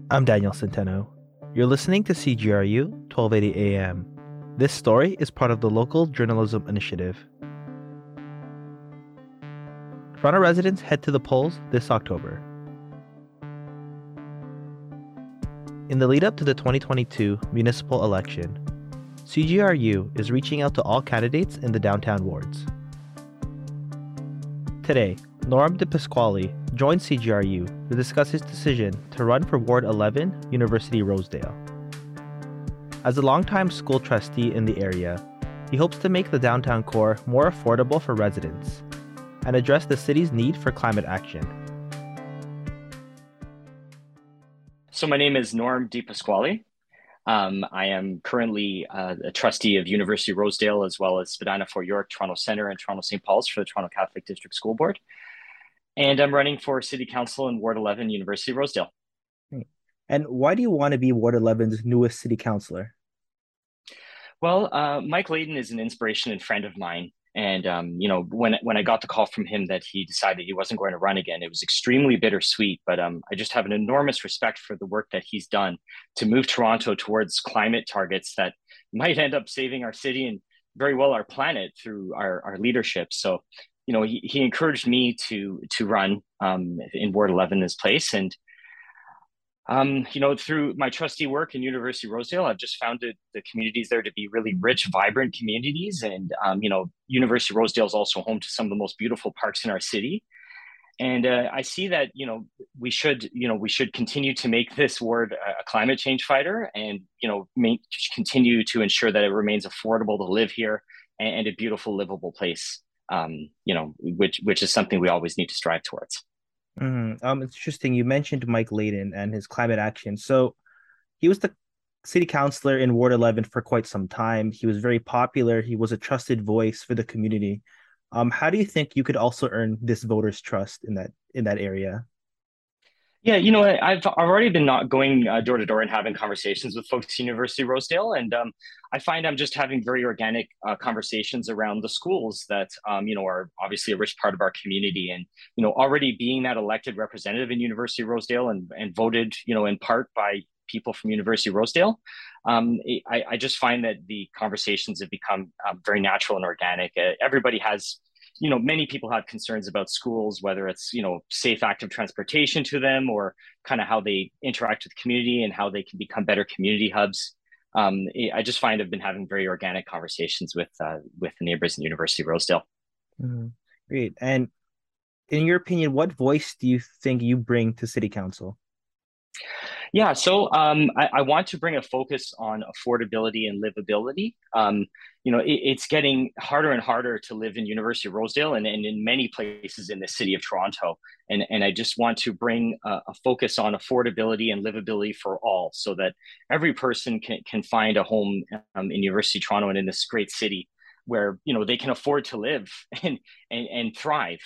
I'm Daniel Centeno. You're listening to CGRU 1280 AM. This story is part of the Local Journalism Initiative. Toronto residents head to the polls this October. In the lead up to the 2022 municipal election, CGRU is reaching out to all candidates in the downtown wards. Today, Norm DePasquale joined CGRU to discuss his decision to run for Ward 11, University Rosedale. As a longtime school trustee in the area, he hopes to make the downtown core more affordable for residents and address the city's need for climate action. So my name is Norm DePasquale. I am currently a trustee of University Rosedale as well as Spadina Fort York, Toronto Centre, and Toronto St. Paul's for the Toronto Catholic District School Board. And I'm running for City Council in Ward 11, University Rosedale. And why do you want to be Ward 11's newest city councillor? Well, Mike Layton is an inspiration and friend of mine. And when I got the call from him that he decided he wasn't going to run again, it was extremely bittersweet. But I just have an enormous respect for the work that he's done to move Toronto towards climate targets that might end up saving our city and very well our planet through our leadership. So, he encouraged me to run in Ward 11 in his place. And through my trustee work in University Rosedale, I've just found the communities there to be really rich, vibrant communities. And, University Rosedale is also home to some of the most beautiful parks in our city. And I see that, we should continue to make this ward a climate change fighter and, continue to ensure that it remains affordable to live here and a beautiful, livable place, which is something we always need to strive towards. It's interesting. You mentioned Mike Layton and his climate action. So he was the city councillor in Ward 11 for quite some time. He was very popular. He was a trusted voice for the community. How do you think you could also earn this voters' trust in that area? Yeah, I've already been not going door to door and having conversations with folks at University of Rosedale, and I find I'm just having very organic conversations around the schools that are obviously a rich part of our community, and already being that elected representative in University of Rosedale and voted in part by people from University of Rosedale. I just find that the conversations have become very natural and organic. Everybody has many people have concerns about schools, whether it's, safe, active transportation to them or kind of how they interact with the community and how they can become better community hubs. I just find I've been having very organic conversations with the neighbors in University of Rosedale. Mm-hmm. Great. And in your opinion, what voice do you think you bring to city council? Yeah, so I want to bring a focus on affordability and livability. It's getting harder and harder to live in University of Rosedale and in many places in the city of Toronto. And I just want to bring a focus on affordability and livability for all so that every person can find a home in University of Toronto and in this great city where, they can afford to live and thrive.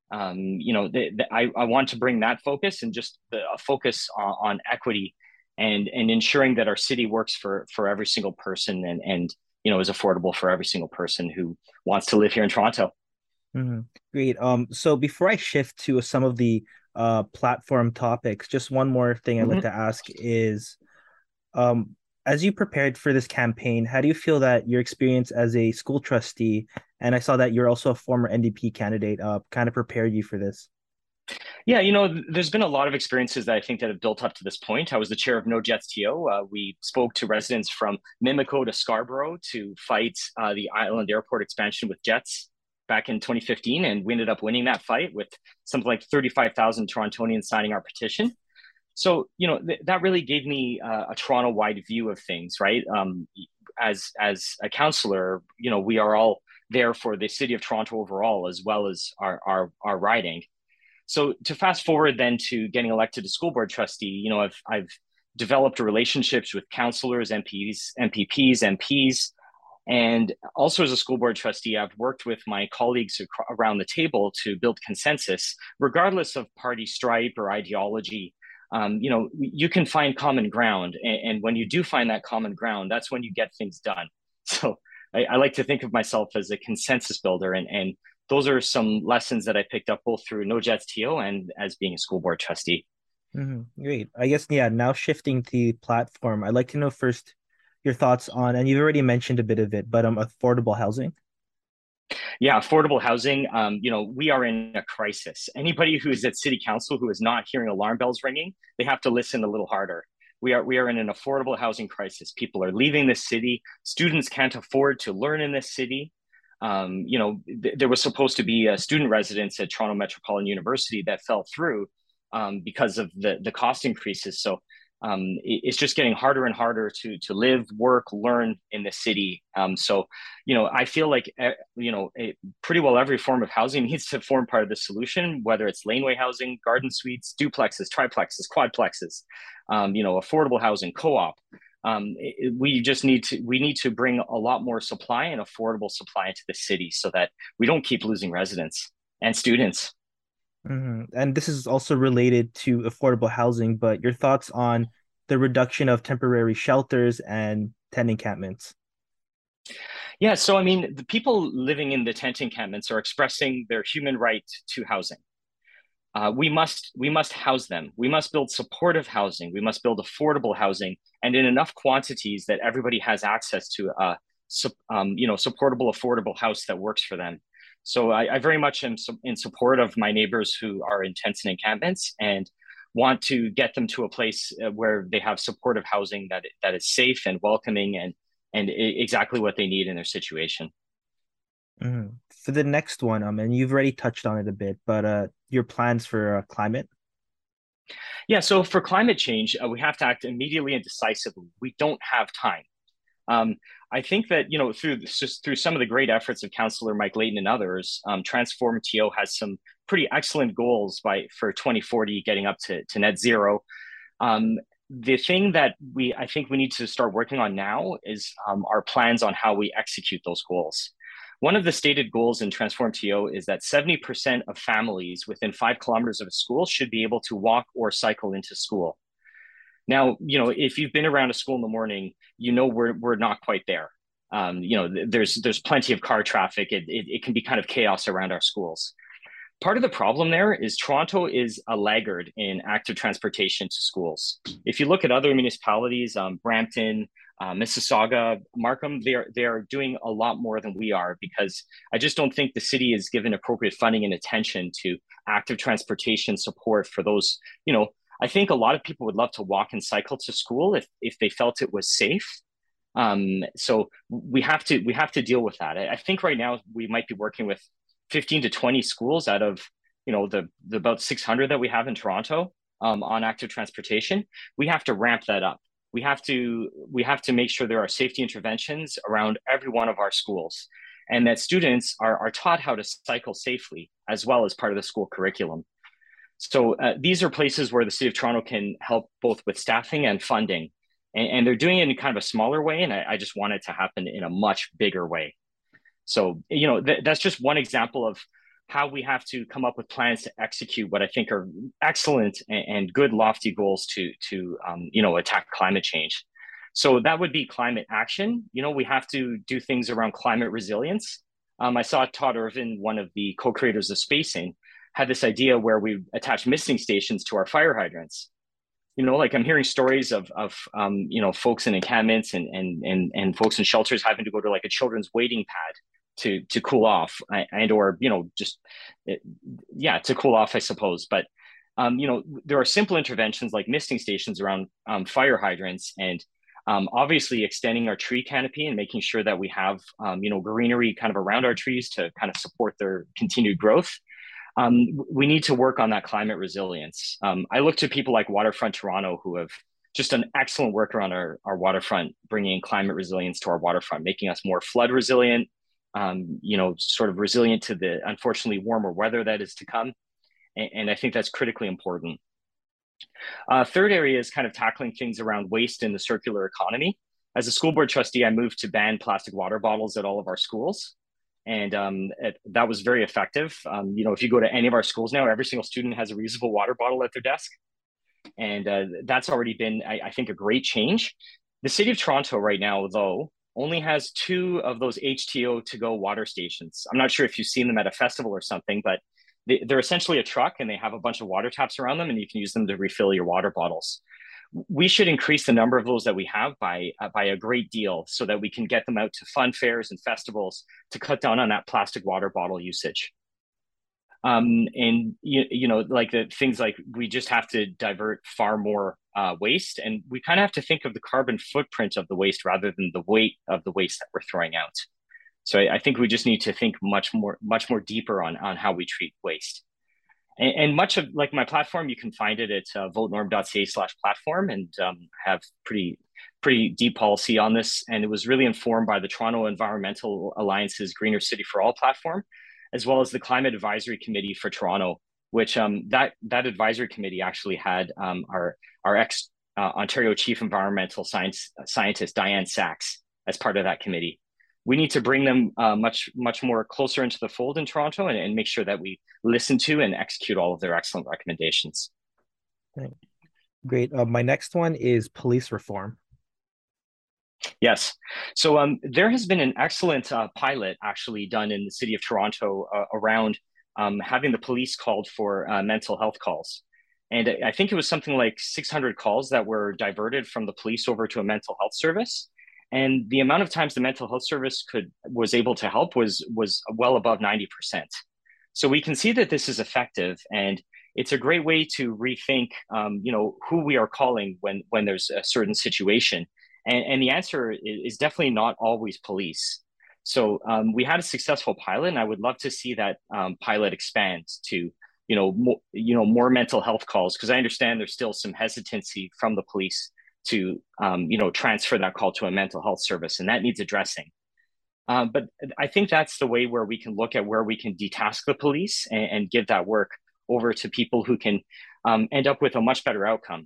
I want to bring that focus and just a focus on equity and ensuring that our city works for every single person and is affordable for every single person who wants to live here in Toronto. Mm-hmm. Great. So before I shift to some of the platform topics, just one more thing I'd like to ask is, as you prepared for this campaign, how do you feel that your experience as a school trustee, and I saw that you're also a former NDP candidate, kind of prepared you for this? Yeah, there's been a lot of experiences that I think that have built up to this point. I was the chair of No Jets TO. We spoke to residents from Mimico to Scarborough to fight the Island Airport expansion with Jets back in 2015, and we ended up winning that fight with something like 35,000 Torontonians signing our petition. So, that really gave me a Toronto-wide view of things, right? As a councillor, we are all there for the city of Toronto overall, as well as our riding. So to fast forward then to getting elected to school board trustee, I've developed relationships with councillors, MPPs, MPs, and also as a school board trustee, I've worked with my colleagues around the table to build consensus, regardless of party stripe or ideology. You can find common ground. And when you do find that common ground, that's when you get things done. So I like to think of myself as a consensus builder. And those are some lessons that I picked up both through No Jets TO and as being a school board trustee. Great. I guess, yeah, now shifting to the platform, I'd like to know first your thoughts on, and you've already mentioned a bit of it, but affordable housing. Yeah, affordable housing. We are in a crisis. Anybody who's at city council who is not hearing alarm bells ringing, they have to listen a little harder. We are in an affordable housing crisis. People are leaving the city. Students can't afford to learn in this city. There was supposed to be a student residence at Toronto Metropolitan University that fell through because of the cost increases. So it's just getting harder and harder to live, work, learn in the city. I feel like pretty well every form of housing needs to form part of the solution, whether it's laneway housing, garden suites, duplexes, triplexes, quadplexes, affordable housing, co-op. We need to bring a lot more supply and affordable supply into the city so that we don't keep losing residents and students. And this is also related to affordable housing, but your thoughts on the reduction of temporary shelters and tent encampments? Yeah, so I mean, the people living in the tent encampments are expressing their human right to housing. We must house them. We must build supportive housing. We must build affordable housing, and in enough quantities that everybody has access to a supportable, affordable house that works for them. So I very much am in support of my neighbors who are in tents and encampments, and want to get them to a place where they have supportive housing that is safe and welcoming and exactly what they need in their situation. For the next one, and you've already touched on it a bit, but your plans for climate? Yeah, so for climate change, we have to act immediately and decisively. We don't have time. Um, I think that through some of the great efforts of Councillor Mike Layton and others, Transform TO has some pretty excellent goals for 2040, getting up to net zero. The thing that I think we need to start working on now is our plans on how we execute those goals. One of the stated goals in Transform TO is that 70% of families within 5 kilometers of a school should be able to walk or cycle into school. Now, if you've been around a school in the morning, we're not quite there. There's plenty of car traffic. It can be kind of chaos around our schools. Part of the problem there is Toronto is a laggard in active transportation to schools. If you look at other municipalities, Brampton, Mississauga, Markham, they are doing a lot more than we are, because I just don't think the city is given appropriate funding and attention to active transportation support for those. I think a lot of people would love to walk and cycle to school if they felt it was safe. So we have to deal with that. I think right now we might be working with 15 to 20 schools out of the about 600 that we have in Toronto on active transportation. We have to ramp that up. We have to make sure there are safety interventions around every one of our schools, and that students are taught how to cycle safely as well as part of the school curriculum. So these are places where the City of Toronto can help both with staffing and funding, and they're doing it in kind of a smaller way, and I just want it to happen in a much bigger way. So, that's just one example of how we have to come up with plans to execute what I think are excellent and good, lofty goals to attack climate change. So that would be climate action. We have to do things around climate resilience. I saw Todd Irvin, one of the co-creators of Spacing, had this idea where we attach misting stations to our fire hydrants. Like I'm hearing stories of folks in encampments and folks in shelters having to go to like a children's waiting pad to cool off, and or just yeah, to cool off, I suppose. But there are simple interventions like misting stations around fire hydrants, and obviously extending our tree canopy and making sure that we have greenery kind of around our trees to kind of support their continued growth. We need to work on that climate resilience. I look to people like Waterfront Toronto, who have just done excellent work around our waterfront, bringing climate resilience to our waterfront, making us more flood resilient, sort of resilient to the unfortunately warmer weather that is to come. And I think that's critically important. Third area is kind of tackling things around waste in the circular economy. As a school board trustee, I moved to ban plastic water bottles at all of our schools. And that was very effective. If you go to any of our schools now, every single student has a reusable water bottle at their desk. And that's already been, I think, a great change. The City of Toronto right now, though, only has 2 of those HTO to go water stations. I'm not sure if you've seen them at a festival or something, but they're essentially a truck, and they have a bunch of water taps around them, and you can use them to refill your water bottles. We should increase the number of those that we have by a great deal, so that we can get them out to fun fairs and festivals to cut down on that plastic water bottle usage. And like the things like we just have to divert far more waste, and we kind of have to think of the carbon footprint of the waste rather than the weight of the waste that we're throwing out. So I think we just need to think much more deeper on how we treat waste. And much of like my platform, you can find it at votenorm.ca/platform, and have pretty deep policy on this. And it was really informed by the Toronto Environmental Alliance's Greener City for All platform, as well as the Climate Advisory Committee for Toronto, which that advisory committee actually had our ex Ontario Chief Environmental Scientist Diane Sachs as part of that committee. We need to bring them much more closer into the fold in Toronto, and make sure that we listen to and execute all of their excellent recommendations. Great. My next one is police reform. Yes. So there has been an excellent pilot actually done in the city of Toronto around having the police called for mental health calls. And I think it was something like 600 calls that were diverted from the police over to a mental health service. And the amount of times the mental health service was able to help was well above 90%. So we can see that this is effective, and it's a great way to rethink, who we are calling when there's a certain situation. And the answer is definitely not always police. So we had a successful pilot, and I would love to see that pilot expand to more mental health calls, because I understand there's still some hesitancy from the police to transfer that call to a mental health service, and that needs addressing. But I think that's the way where we can look at where we can detask the police and give that work over to people who can end up with a much better outcome.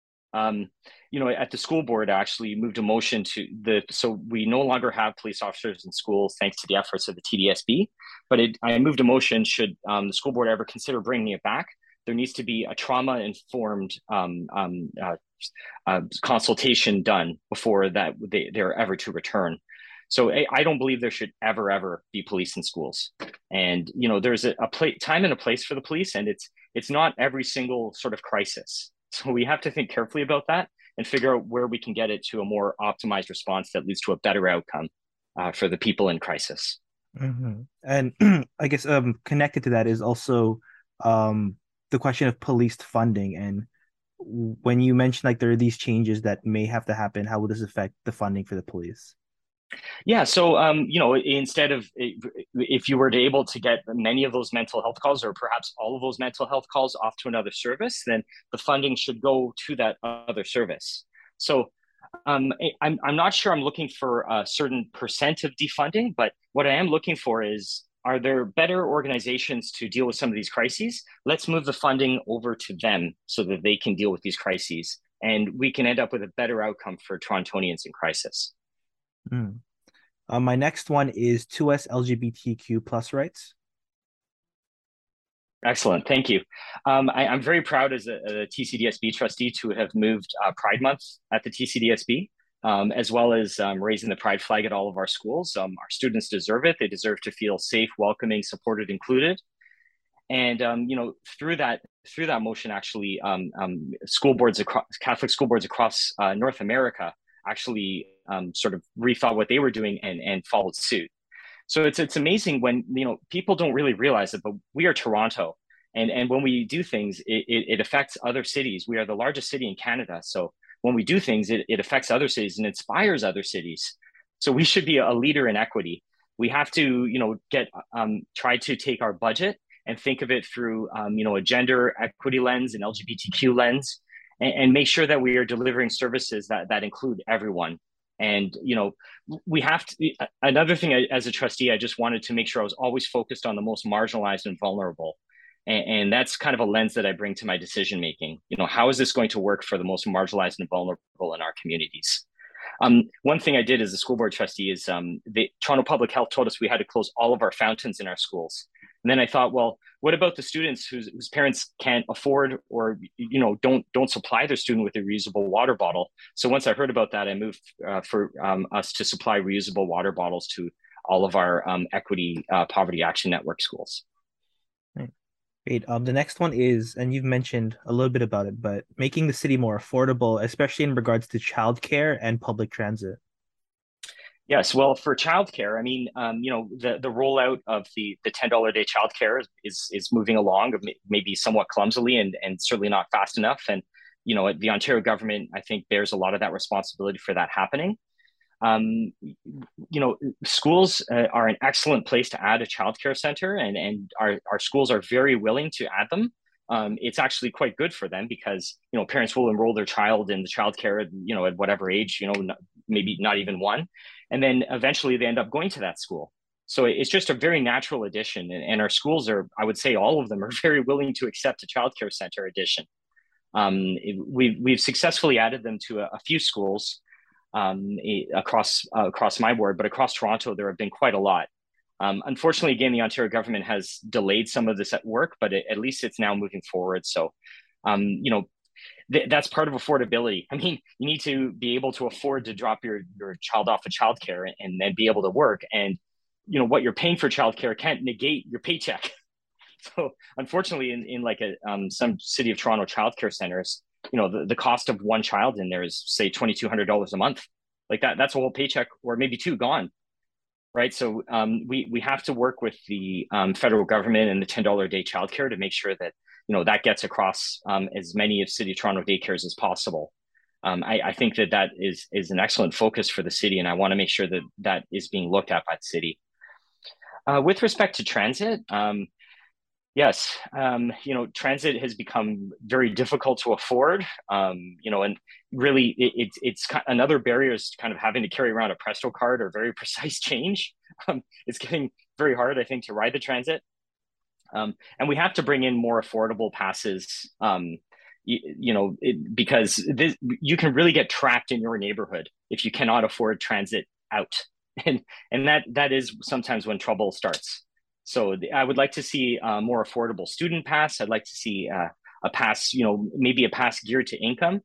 At the school board, I actually moved a motion so we no longer have police officers in schools thanks to the efforts of the TDSB. But I moved a motion, should the school board ever consider bringing it back, there needs to be a trauma-informed consultation done before that they're ever to return. So I don't believe there should ever be police in schools. And there's a time and a place for the police, and it's not every single sort of crisis. So we have to think carefully about that and figure out where we can get it to a more optimized response that leads to a better outcome for the people in crisis. Mm-hmm. And I guess connected to that is also the question of police funding. And when you mentioned like there are these changes that may have to happen, how will this affect the funding for the police? Yeah, so instead of, if you were to able to get many of those mental health calls, or perhaps all of those mental health calls, off to another service, then the funding should go to that other service. So I'm not sure I'm looking for a certain percent of defunding, but what I am looking for is, are there better organizations to deal with some of these crises? Let's move the funding over to them so that they can deal with these crises, and we can end up with a better outcome for Torontonians in crisis. Mm. My next one is 2S LGBTQ plus rights. Excellent, thank you. I'm very proud as a TCDSB trustee to have moved Pride Month at the TCDSB, as well as raising the Pride flag at all of our schools. Our students deserve it. They deserve to feel safe, welcoming, supported, included. And through that motion, actually, Catholic school boards across North America actually sort of rethought what they were doing and followed suit. So it's amazing when people don't really realize it, but we are Toronto, and when we do things, it affects other cities. We are the largest city in Canada, so when we do things, it affects other cities and inspires other cities. So we should be a leader in equity. We have to try to take our budget and think of it through a gender equity lens and LGBTQ lens, and make sure that we are delivering services that include everyone. And we have to. Another thing, as a trustee, I just wanted to make sure I was always focused on the most marginalized and vulnerable, and that's kind of a lens that I bring to my decision making. How is this going to work for the most marginalized and vulnerable in our communities? One thing I did as a school board trustee is the Toronto Public Health told us we had to close all of our fountains in our schools. And then I thought, well, what about the students whose parents can't afford or don't supply their student with a reusable water bottle? So once I heard about that, I moved for us to supply reusable water bottles to all of our Equity Poverty Action Network schools. Great. The next one is, and you've mentioned a little bit about it, but making the city more affordable, especially in regards to childcare and public transit. Yes, well, for childcare, I mean, the rollout of the $10 a day childcare is moving along, maybe somewhat clumsily and certainly not fast enough. And the Ontario government, I think, bears a lot of that responsibility for that happening. Um, Schools are an excellent place to add a childcare center, and our schools are very willing to add them. It's actually quite good for them because parents will enroll their child in the childcare at whatever age, maybe not even one, and then eventually they end up going to that school. So it's just a very natural addition, and our schools are, I would say, all of them are very willing to accept a childcare center addition. We've successfully added them to a few schools across my ward, but across Toronto there have been quite a lot. Unfortunately, again, the Ontario government has delayed some of this at work, but at least it's now moving forward. So, um, you know, that's part of affordability. I mean, you need to be able to afford to drop your child off of childcare and then be able to work. And what you're paying for childcare can't negate your paycheck. So, unfortunately, in like some City of Toronto childcare centers, the cost of one child in there is say $2,200 a month. Like that's a whole paycheck or maybe two gone, right? So we have to work with the federal government and the $10 a day childcare to make sure that that gets across as many of City of Toronto daycares as possible. I think that is an excellent focus for the city, and I want to make sure that that is being looked at by the city. With respect to transit, yes, transit has become very difficult to afford. And really, it's another barrier is kind of having to carry around a Presto card or very precise change. It's getting very hard, I think, to ride the transit. And we have to bring in more affordable passes. Because you can really get trapped in your neighborhood if you cannot afford transit out, and that is sometimes when trouble starts. So I would like to see a more affordable student pass. I'd like to see a pass, maybe a pass geared to income.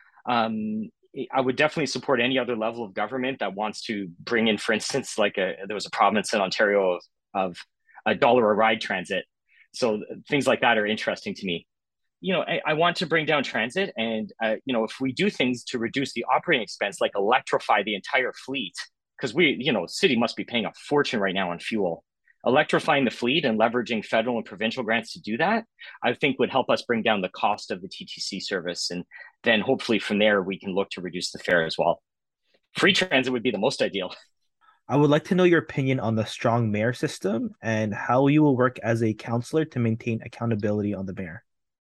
Um, I would definitely support any other level of government that wants to bring in, for instance, there was a province in Ontario of $1 a ride transit. So things like that are interesting to me. I want to bring down transit, and if we do things to reduce the operating expense, like electrify the entire fleet, because city must be paying a fortune right now on fuel. Electrifying the fleet and leveraging federal and provincial grants to do that, I think would help us bring down the cost of the TTC service, and then hopefully from there we can look to reduce the fare as well. Free transit would be the most ideal. I would like to know your opinion on the strong mayor system and how you will work as a councillor to maintain accountability on the mayor.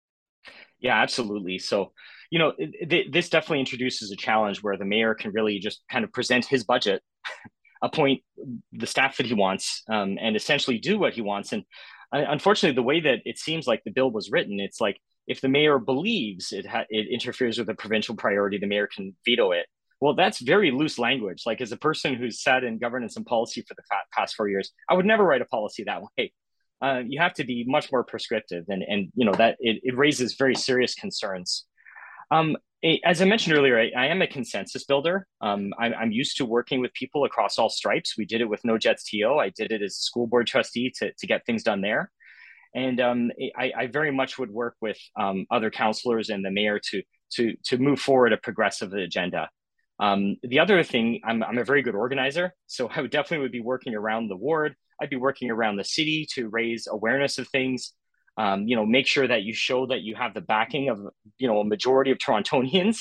Yeah, absolutely. So, this definitely introduces a challenge where the mayor can really just kind of present his budget, appoint the staff that he wants, and essentially do what he wants. And unfortunately, the way that it seems like the bill was written, it's like if the mayor believes it interferes with a provincial priority, the mayor can veto it. Well, that's very loose language. Like as a person who's sat in governance and policy for the past 4 years, I would never write a policy that way. You have to be much more prescriptive, and that it raises very serious concerns. Um, as I mentioned earlier, I am a consensus builder. I'm used to working with people across all stripes. We did it with No Jets TO. I did it as a school board trustee to get things done there. And I very much would work with other councillors and the mayor to move forward a progressive agenda. The other thing, I'm a very good organizer, so I would definitely would be working around the ward. I'd be working around the city to raise awareness of things. Make sure that you show that you have the backing of a majority of Torontonians.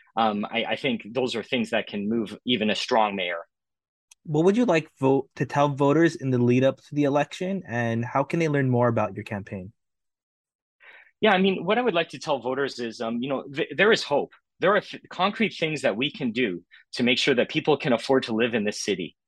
I think those are things that can move even a strong mayor. What would you like vote to tell voters in the lead up to the election, and how can they learn more about your campaign? Yeah, I mean, what I would like to tell voters is, there is hope. There are concrete things that we can do to make sure that people can afford to live in this city.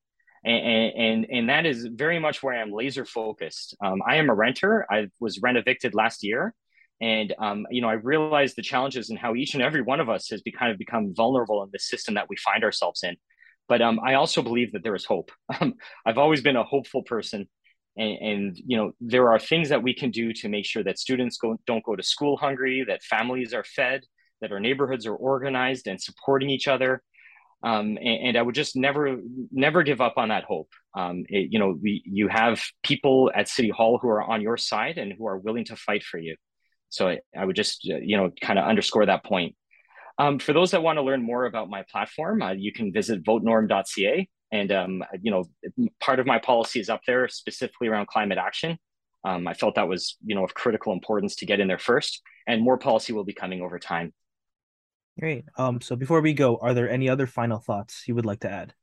And that is very much where I'm laser focused. I am a renter. I was rent evicted last year, and I realized the challenges and how each and every one of us has become vulnerable in the system that we find ourselves in. But I also believe that there is hope. I've always been a hopeful person, and there are things that we can do to make sure that students don't go to school hungry, that families are fed, that our neighborhoods are organized and supporting each other. And I would just never give up on that hope. You have people at City Hall who are on your side and who are willing to fight for you. So I would just, kind of underscore that point. For those that want to learn more about my platform, you can visit votenorm.ca. And, part of my policy is up there specifically around climate action. I felt that was, of critical importance to get in there first, and more policy will be coming over time. Great. So before we go, are there any other final thoughts you would like to add?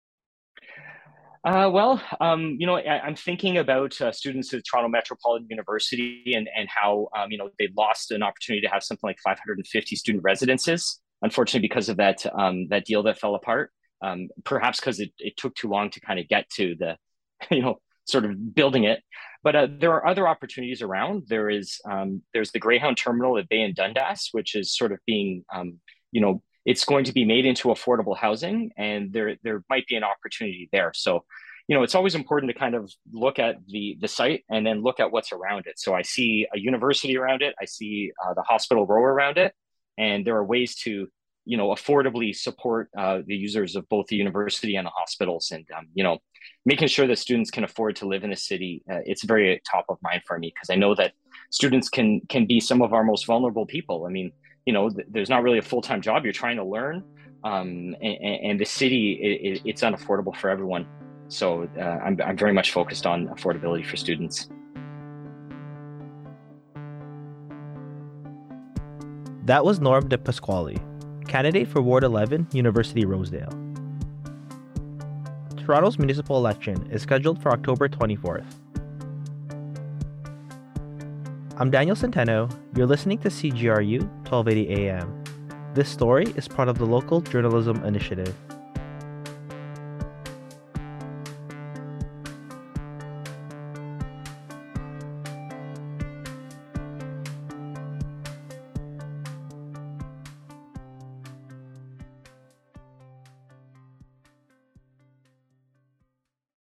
I'm thinking about students at Toronto Metropolitan University and how, they lost an opportunity to have something like 550 student residences, unfortunately, because of that deal that fell apart. Perhaps because it took too long to kind of get to the, sort of building it. But there are other opportunities around. There's the Greyhound terminal at Bay and Dundas, which is sort of being, it's going to be made into affordable housing, and there might be an opportunity there. So, it's always important to kind of look at the site and then look at what's around it. So I see a university around it, I see the hospital row around it, and there are ways to affordably support the users of both the university and the hospitals, and making sure that students can afford to live in the city. It's very top of mind for me because I know that students can be some of our most vulnerable people. I mean, there's not really a full-time job. You're trying to learn, and the city, it's unaffordable for everyone. So I'm very much focused on affordability for students. That was Norm De Pasquale, candidate for Ward 11, University Rosedale. Toronto's municipal election is scheduled for October 24th. I'm Daniel Centeno. You're listening to CGRU 1280 AM. This story is part of the Local Journalism Initiative.